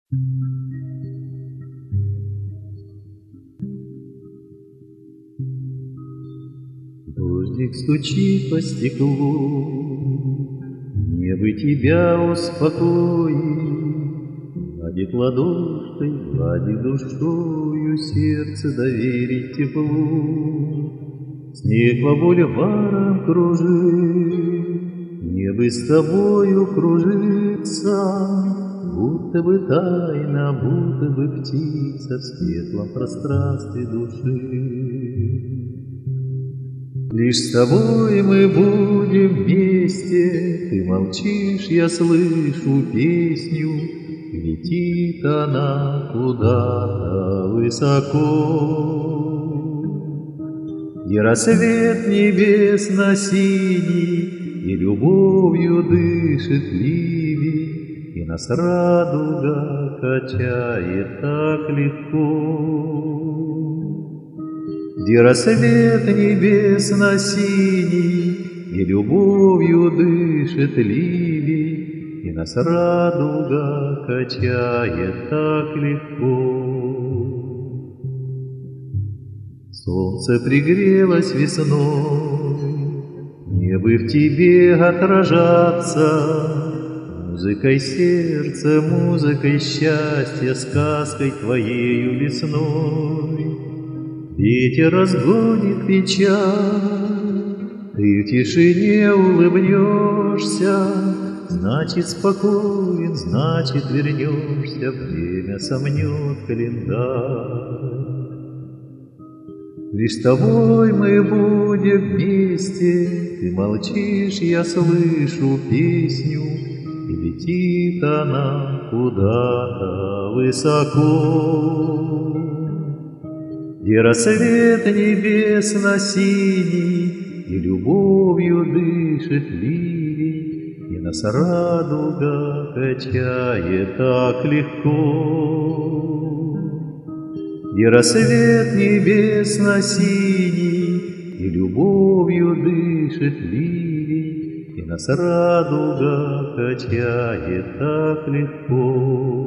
Дождик стучит по стеклу, мне бы тебя успокоить, гладит ладошкой, гладит душою, сердце доверить теплу. Снег по бульварам кружит, мне бы с тобою кружиться, будто бы тайна, будто бы птица в светлом пространстве души. Лишь с тобой мы будем вместе, ты молчишь, я слышу песню, летит она куда-то высоко. И рассвет небесно-синий, и любовью дышит ливень, и нас радуга качает так легко. Где рассвет небесно-синий, и любовью дышит ливень, и нас радуга качает так легко. Солнце пригрелось весной, мне бы в тебе отражаться, музыкой сердца, музыкой счастья, сказкой твоею лесной. Ветер разгонит печаль, ты в тишине улыбнешься, значит спокоен, значит вернешься, время сомнет календарь. Лишь с тобой мы будем вместе, ты молчишь, я слышу песню, и летит она куда-то высоко. И рассвет небесно-синий, и любовью дышит ливень, и нас радуга качает так легко. И рассвет небесно-синий, и любовью дышит ливень, и нас радуга качает так легко.